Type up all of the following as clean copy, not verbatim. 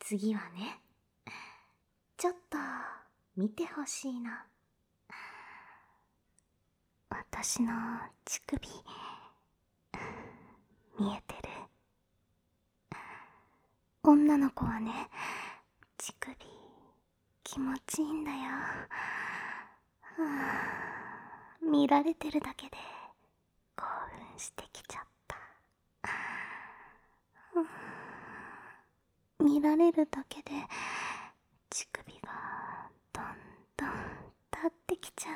次はね、ちょっと見てほしいの。私の乳首、見えてる？女の子はね、乳首気持ちいいんだよ。見られてるだけで興奮してきちゃった。見られるだけで乳首がどんどん立ってきちゃう。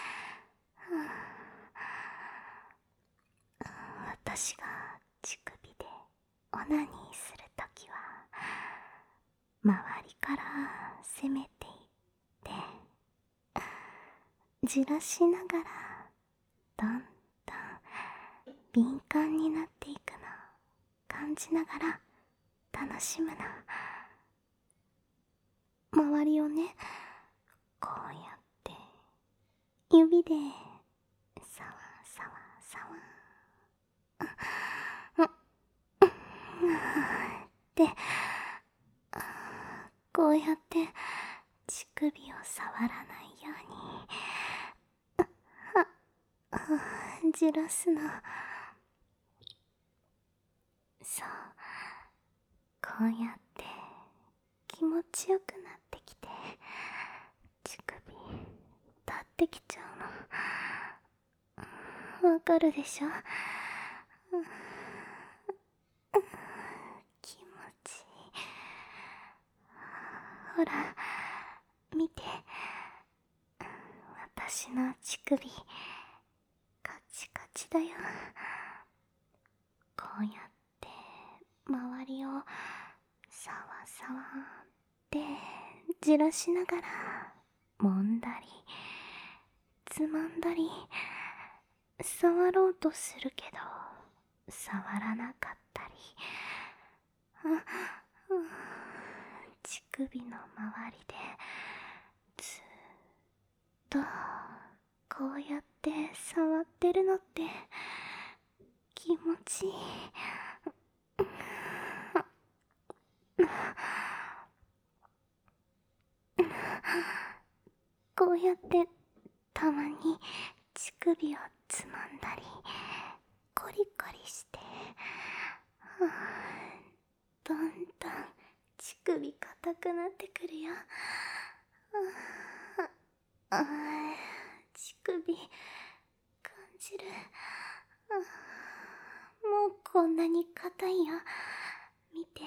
私が乳首でオナニーするときは、周りから攻めていってじらしながらどんどん敏感になっていくのを感じながら楽しむの。周りをね、こうやって指でさわさわさわってこうやって乳首を触らないようにじらすの。そう、こうやって気持ちよくなってきて乳首立ってきちゃうの。わかるでしょ？気持ちいい。ほら見て、私の乳首カチカチだよ。こうやって周りをさわさわってじらしながら揉んだりつまんだり触ろうとするけど触らなかったり、乳首の周りでずっとこうやって触ってるのって気持ちいい。こうやってたまに乳首をつまんだりコリコリして、どんどん乳首硬くなってくるよ。乳首感じる。もうこんなに硬いよ。見て。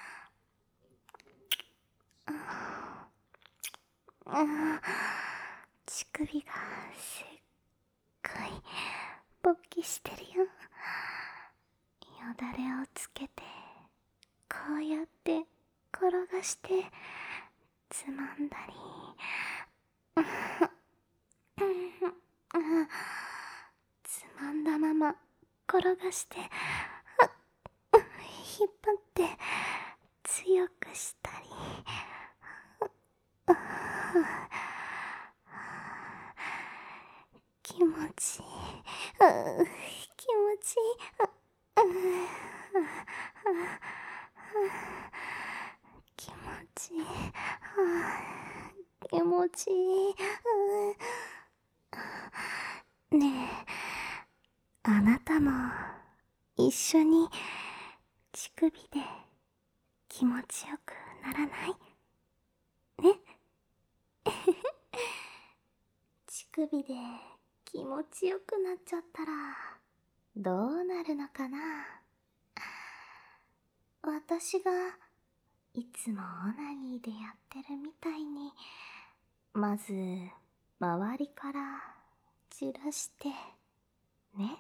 乳首がすっごい勃起してるよ。よだれをつけてこうやって転がしてつまんだりつまんだまま転がして引っ張って強くしたり、気持ちいい。気持ちいい。気持ちいい。気持ちいい。ねえ、あなたも一緒に乳首で気持ちよくならない？ね。乳首で気持ちよくなっちゃったらどうなるのかな？私がいつもオナニーでやってるみたいに、まず周りからじらしてね。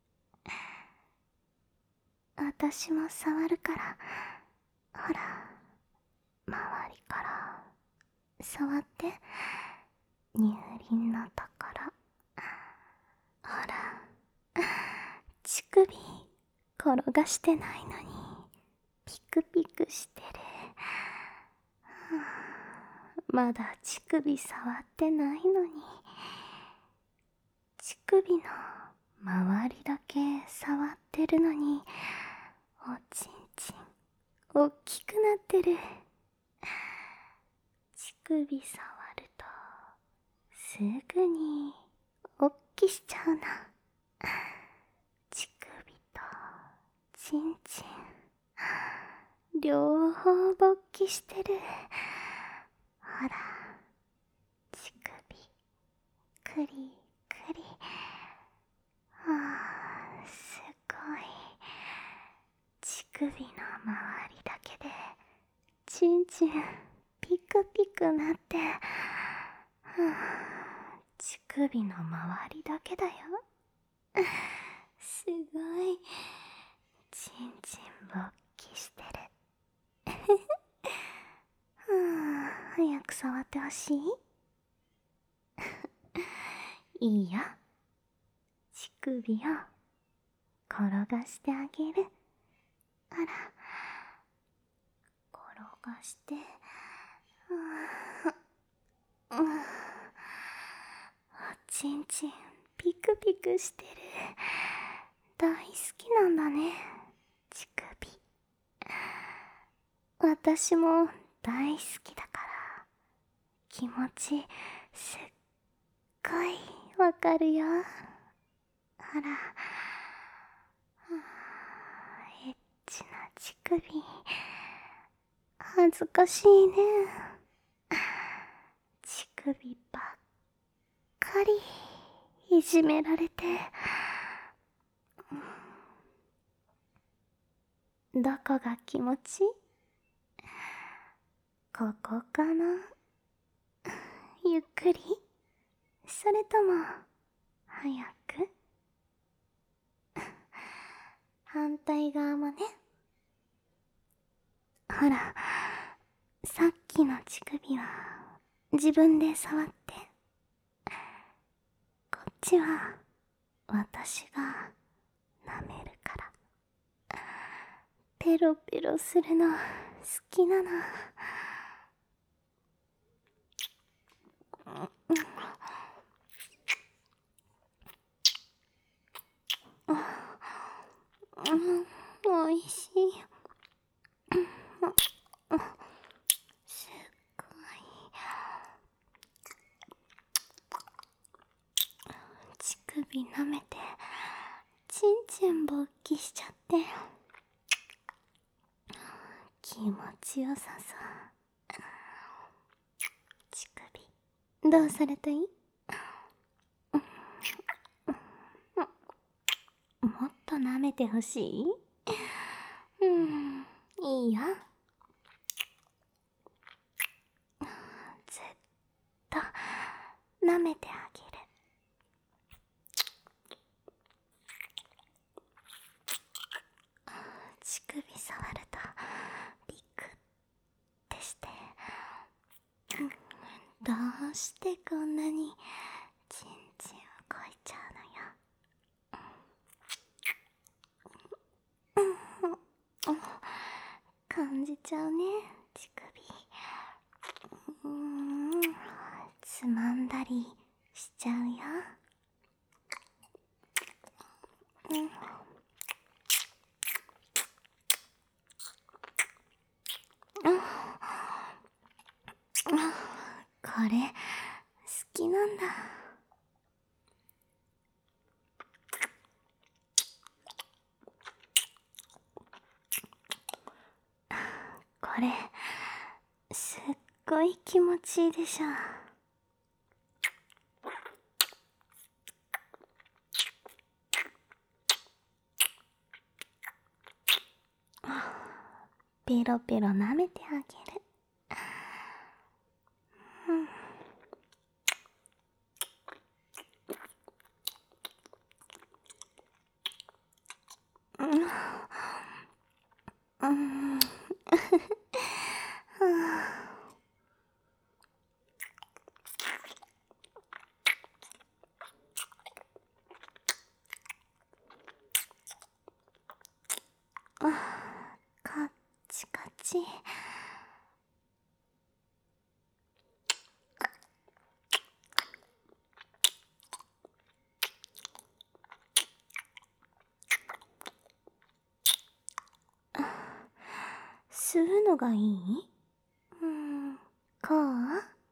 私も触るから、ほら周りから触って、乳輪のところ、ほら乳首転がしてないのにピクピクしてる。まだ乳首触ってないのに乳首の周りだけ触ってるのにおちんちんおっきくなってる。 首触るとすぐにおっきしちゃうな。乳首とちんちん両方勃起してる。ほら、乳首くりくり。すごい。乳首の周りだけでちんちんピクピクなって、乳首の周りだけだよ。すごい。ちんちん勃起してる。早く触ってほしい？いいよ。乳首を転がしてあげる。あら、転がして、ちんちんピクピクしてる。大好きなんだね、乳首。私も大好きだから気持ちすっごいわかるよ。あら、エッチな乳首、恥ずかしいね。乳首ばっかりいじめられて、どこが気持ちいい？ここかな？ゆっくり？それとも早く？反対側もね。ほら、さっきの乳首は自分で触って、こっちは私が舐めるから。ペロペロするの好きなの。おいしい。すっごい。乳首舐めてちんちん勃起しちゃって、気持ちよさそう。乳首どうされたい？もっと舐めてほしい？いいよ。ずっと舐めてあげる。乳首触るとビクってして、どうしてこんなにちんちんをこいちゃうのよ。感じちゃうね、乳首。つまんだりしちゃうよ。これ好きなんだ。これすっごい気持ちいいでしょ。ペロペロ舐めてあげる。カッチカチ。吸うのがいい？こう？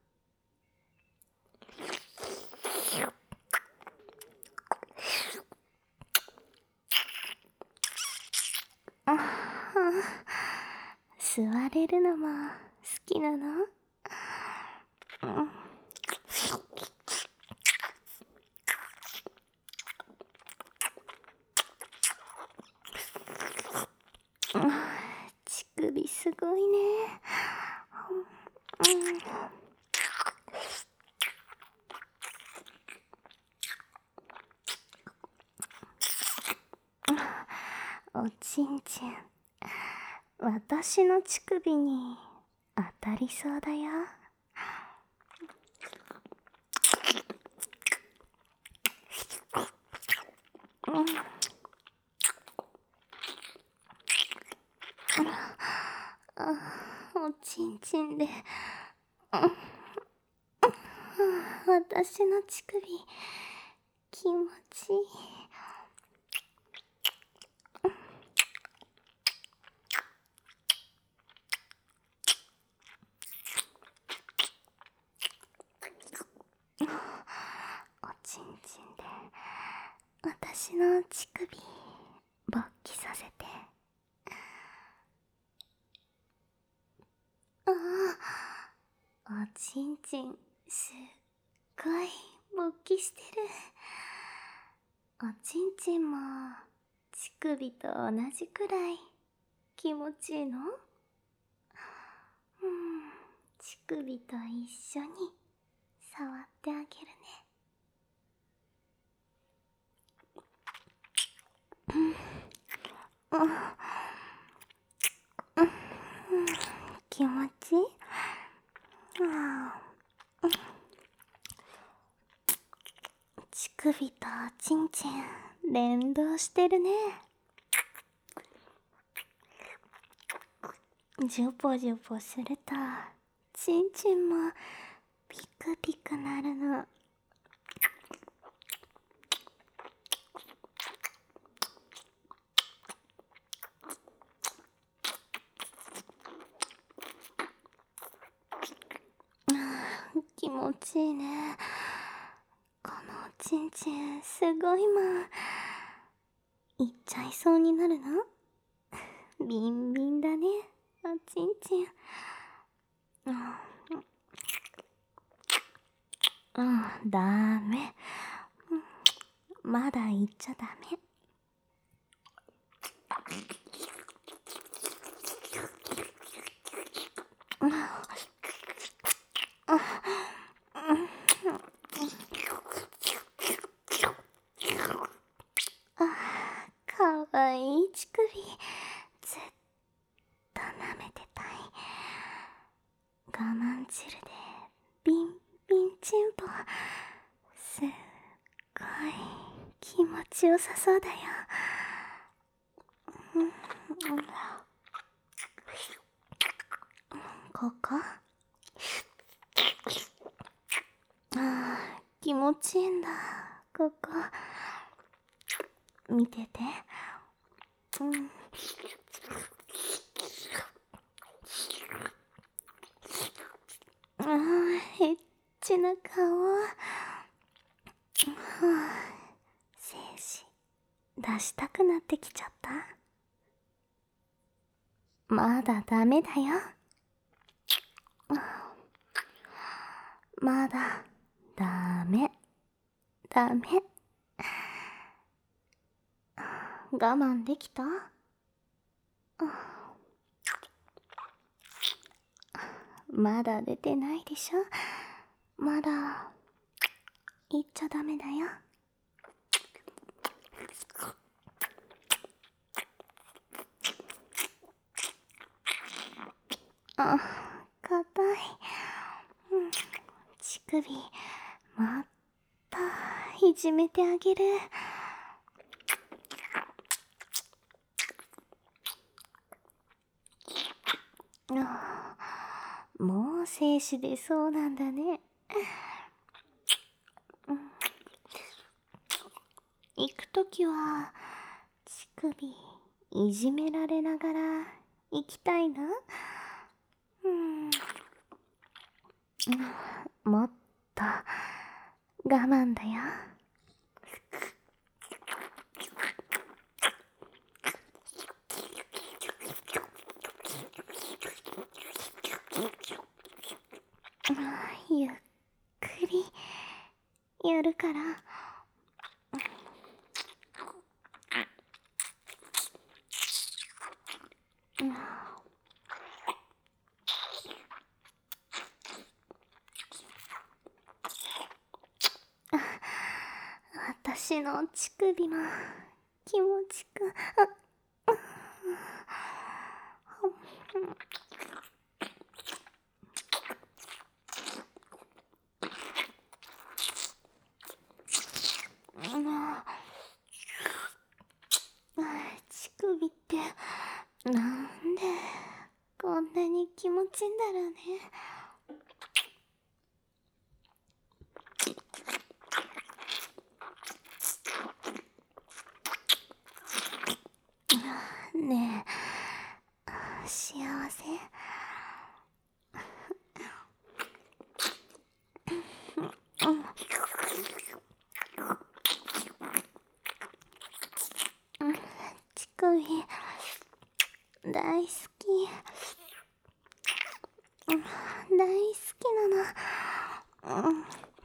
吸われるのも好きなの？乳首すごいね。おちんちん、私の乳首に当たりそうだよ。おちんちんで、私の乳首気持ちいい。おちんちんで私の乳首勃起させて。おちんちんすっごい勃起してる。おちんちんも乳首と同じくらい気持ちいいの？乳首と一緒に触ってあげるね。気持ちいい？乳首とおちんちん連動してるね。ジョポジョポするとちんちんもピクピクなるの。気持ちいいね。このおちんちんすごいもん。いっちゃいそうになるの？ビンビンだね、おちんちん。ダメ。まだ言っちゃダメ。かわいい乳首、ずっと舐めてたい。我慢汁でビンビンチンポ、すっごい気持ちよさそうだよ。ここ？気持ちいいんだ、ここ。見てて。エッチな顔。精子出したくなってきちゃった。まだダメだよ。まだダメ。我慢できた？まだ出てないでしょ。まだ言っちゃダメだよ。硬い。乳首もっといじめてあげる。もう精子出そうなんだね。行くときは乳首いじめられながら行きたいな。もっと我慢だよ。 ゆっくりやるから。私の乳首も気持ちく乳首ってなんでこんなに気持ちいいんだろうね。ねえ、幸せ？乳首大好き。大好きなの。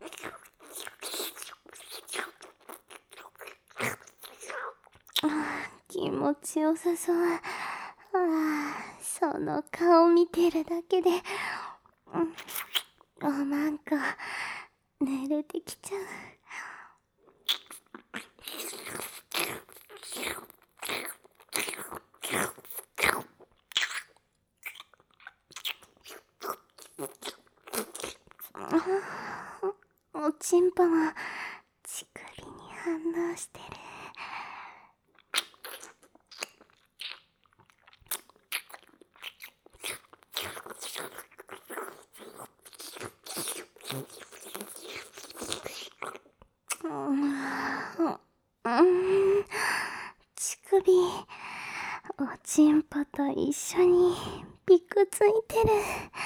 気持ちよさそう。その顔見てるだけで、なんか寝れてきちゃう。おちんぽも乳首に反応してる。乳首、おちんぽと一緒にピクついてる。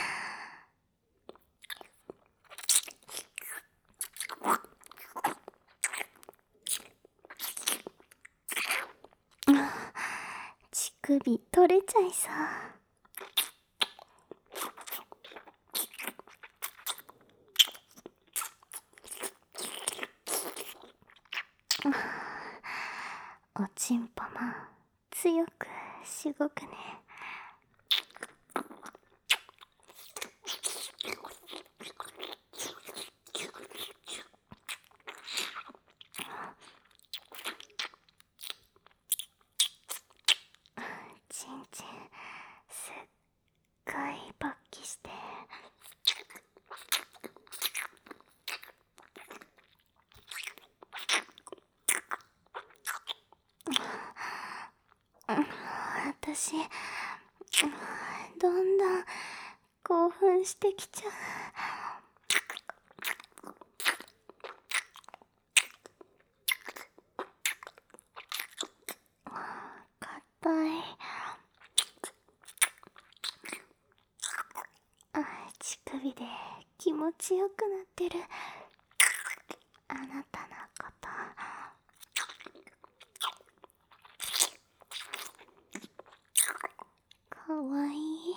乳首取れちゃいそう。おちんぽも強くしごくね。ちんちんすっごい勃起して。私どんどん興奮してきちゃう。硬い。乳首で気持ちよくなってる。あなたのことかわいい。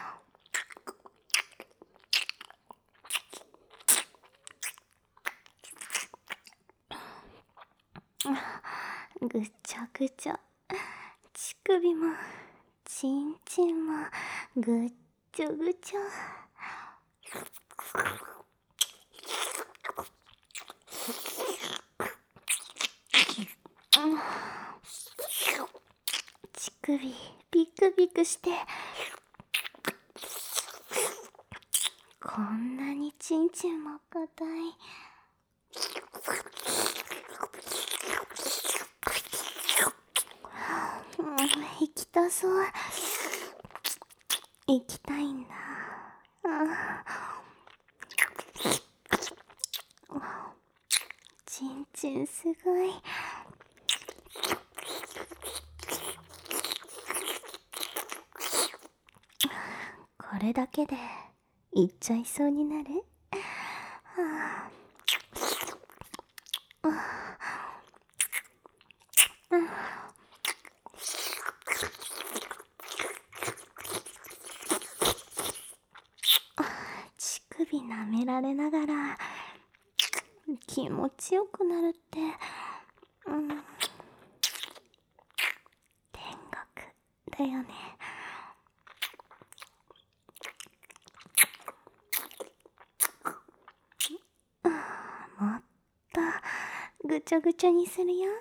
ぐちゃぐちゃ。乳首もちんちんもぐっちょぐちょ。乳首ビクビクして。こんなにちんちんも硬い。行きたそう。行きたいんだ。ちんちんすごい。これだけで行っちゃいそうになる。乳首舐められながら気持ちよくなるって、天国だよね。もっとぐちょぐちょにするよ。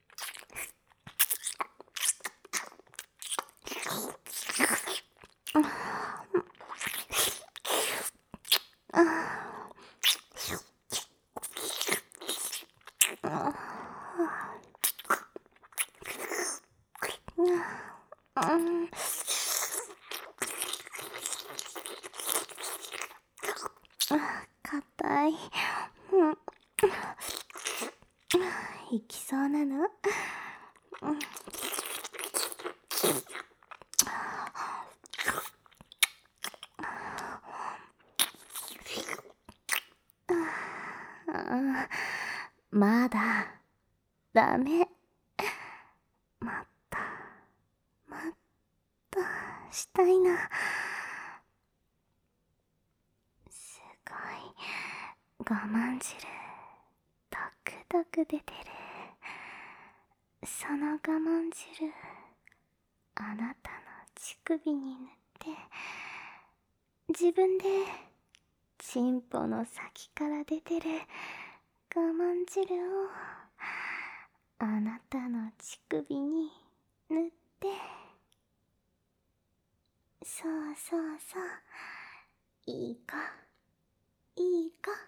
硬い。いきそうなの？まだダメ。もっともっとしたいな。すごい我慢汁ドクドク出てる。その我慢汁、あなたの乳首に塗って自分でチンポの先から出てる我慢汁をあなたの乳首に塗って、そうそうそう、いい子いい子。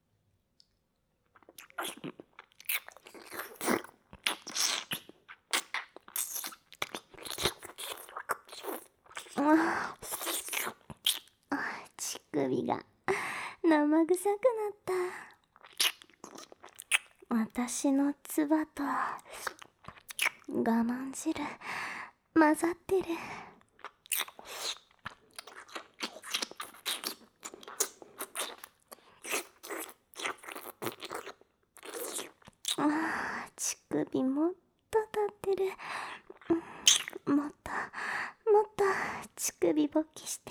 乳首が生臭くなった。私の唾と我慢汁混ざってる。乳首もっと立ってる。もっともっと乳首勃起して。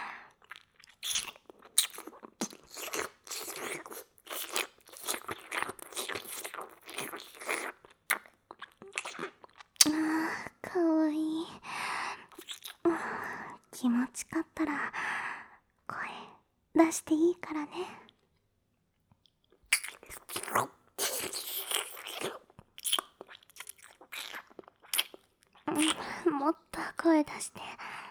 かわいい。気持ちかったら声出していいからね。もっと声出して。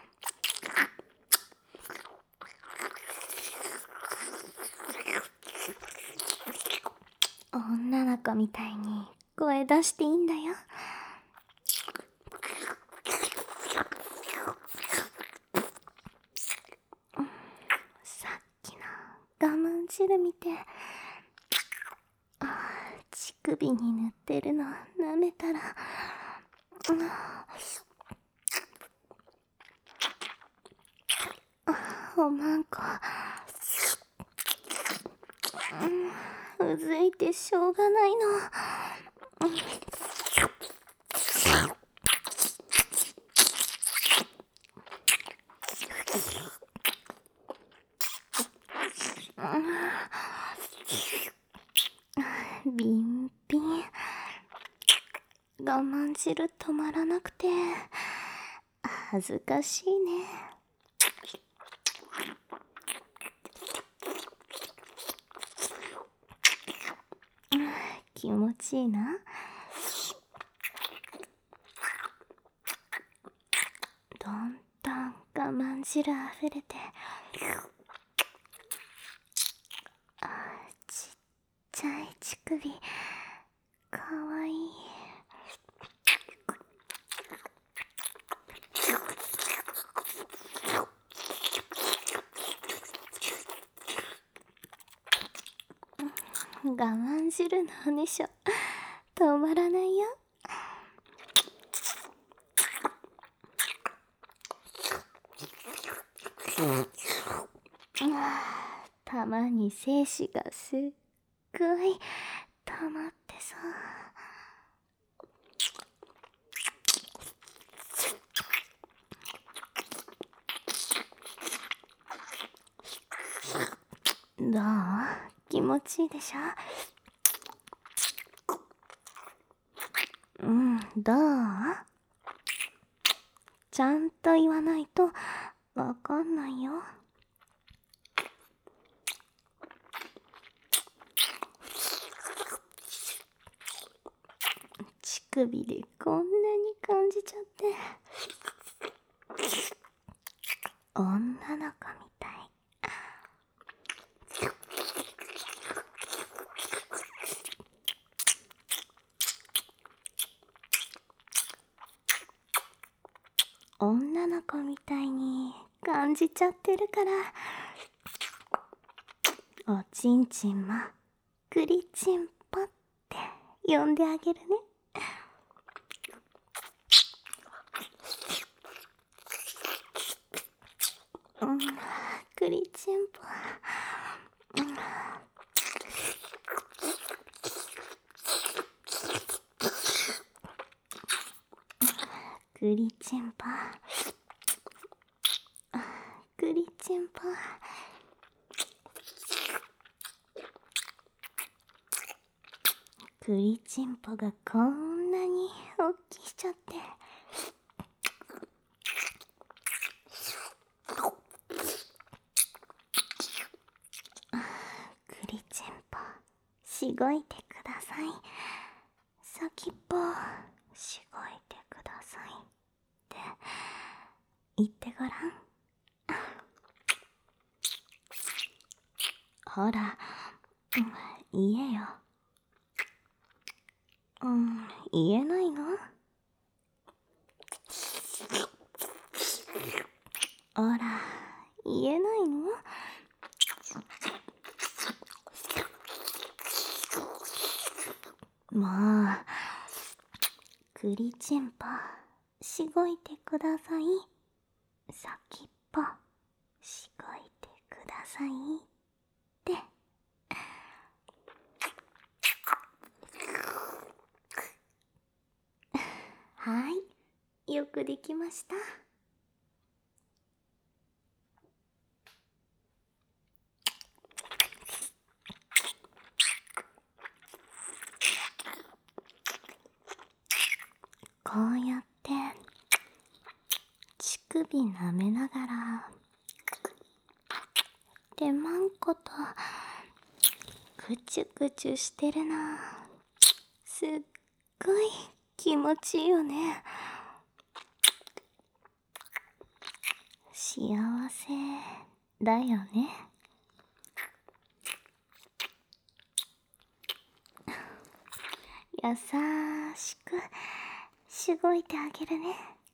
女の子みたいに声出していいんだよ。さっきの我慢汁見て、乳首に塗ってるの舐めたら、おまんこ、うずいてしょうがないの。ビンビン。我慢汁止まらなくて恥ずかしいね。気持ちいいな。どんどん我慢汁あふれて、ちっちゃい乳首かわいい。我慢汁のおねしょ止まらないよ。たまに精子がすっごい溜まってさ。 どう？気持ちいいでしょ？どう？ちゃんと言わないとわかんないよ。乳首でこんなに感じちゃって。女の子みたい。女の子みたいに感じちゃってるから、おちんちんもクリチンポって呼んであげるね。クリチンポ、クリチンポ、クリチンポ。クリチンポがこんなにおっきしちゃって。クリチンポ、しごいてください。先っぽ、しごいてくださいって言ってごらん。ほら、言えよ。言えないの？ほら、言えないの？もう、クリチンポ、しごいてください。先っぽ、しごいてくださいって。はい、よくできました。こうやって乳首舐めながらでまんことくちゅくちゅしてるの、すっごい気持ちいいよね。幸せだよね。優しくしごいてあげるね。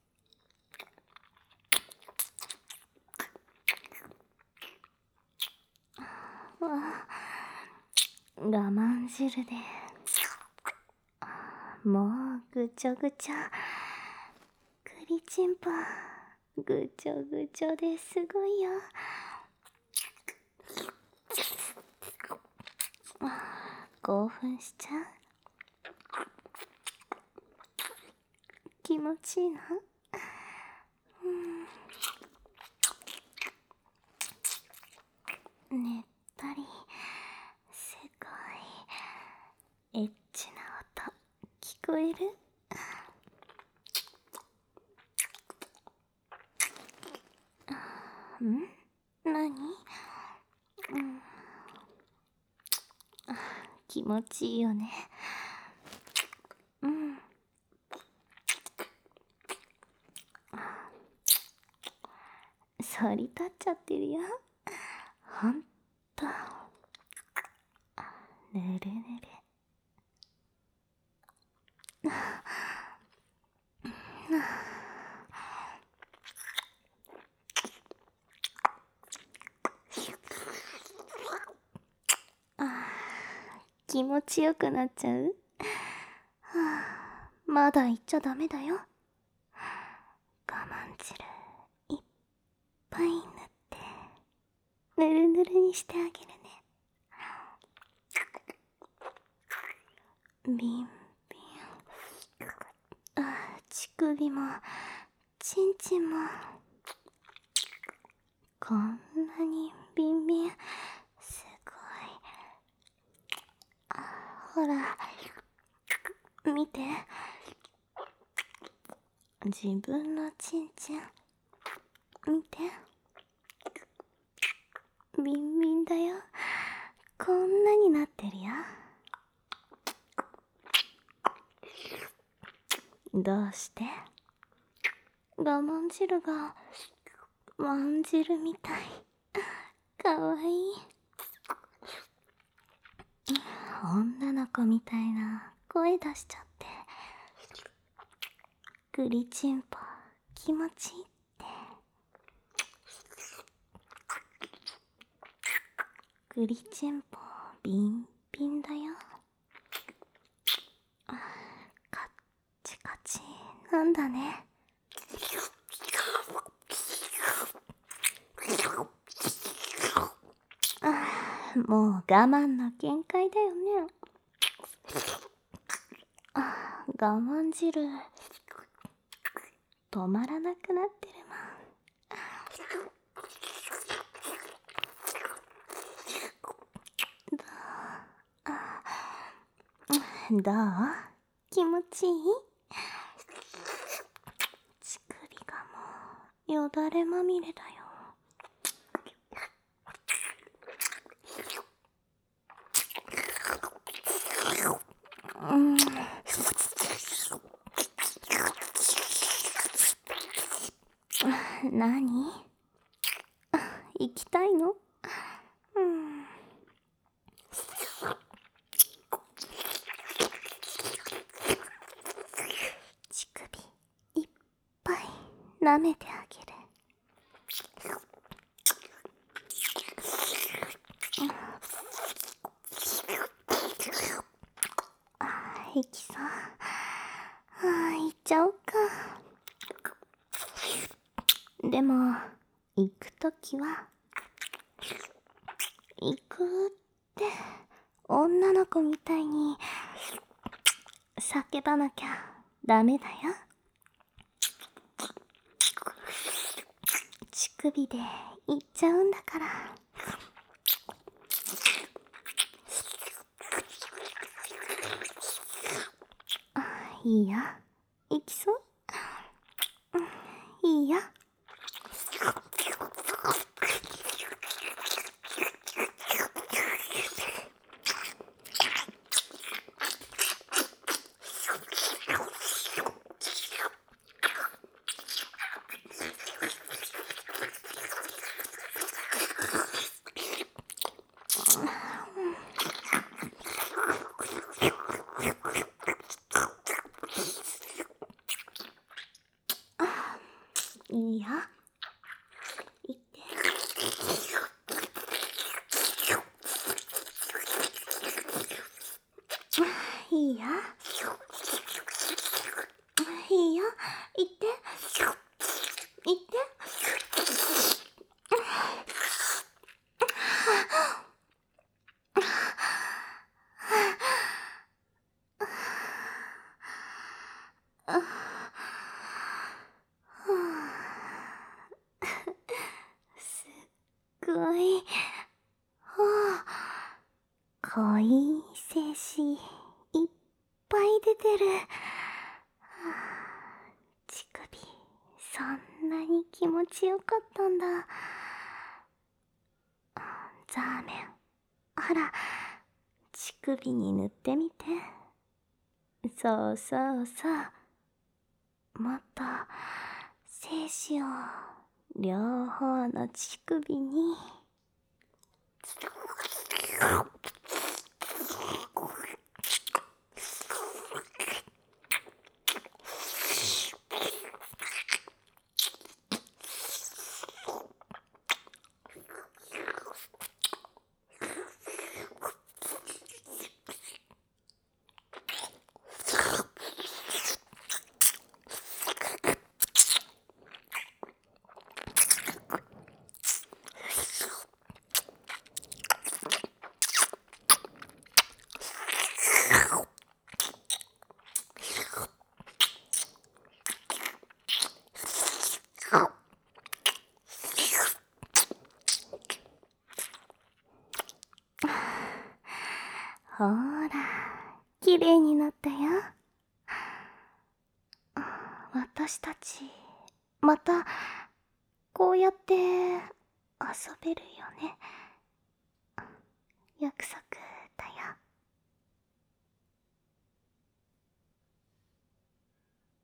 我慢汁でもうぐちょぐちょ。クリチンポ、ぐちょぐちょですごいよ。興奮しちゃう。気持ちいいな。ねったりすごいエッチな音聞こえる？何？気持ちいいよね。反り立っちゃってるよ。ほんとぬるぬる。気持ちよくなっちゃう？まだ言っちゃダメだよ。我慢汁いっぱい塗ってぬるぬるにしてあげるね。ビンビン。乳首もチンチンもこんなにビンビンすっほら、見て。自分のちんちん。見て。ビンビンだよ。こんなになってるよ。どうして？我慢汁がワン汁みたい。かわいい。女の子みたいな声出しちゃって。グリチンポ気持ちいいって。グリチンポビンビンだよ。カッチカチなんだね。もう我慢の限界だよね。我慢汁止まらなくなってるもん。どう？気持ちいい？乳首がもうよだれまみれだよ。何？行きたいの？乳首いっぱい舐めてあげる。行きそう。行っちゃおうか。でも行くときは行くって女の子みたいに叫ばなきゃダメだよ。乳首で行っちゃうんだから。いいよ。行きそう？いいよ。いいよ。行って。いいよ。いいよ。行って。行って。すっごい。濃い精子いっぱい出てる。乳首そんなに気持ちよかったんだ。ザーメン、ほら乳首に塗ってみて。そうそうそう。もっと精子を両方の乳首に。ほら綺麗になったよ。私たちまたこうやって遊べるよね。約束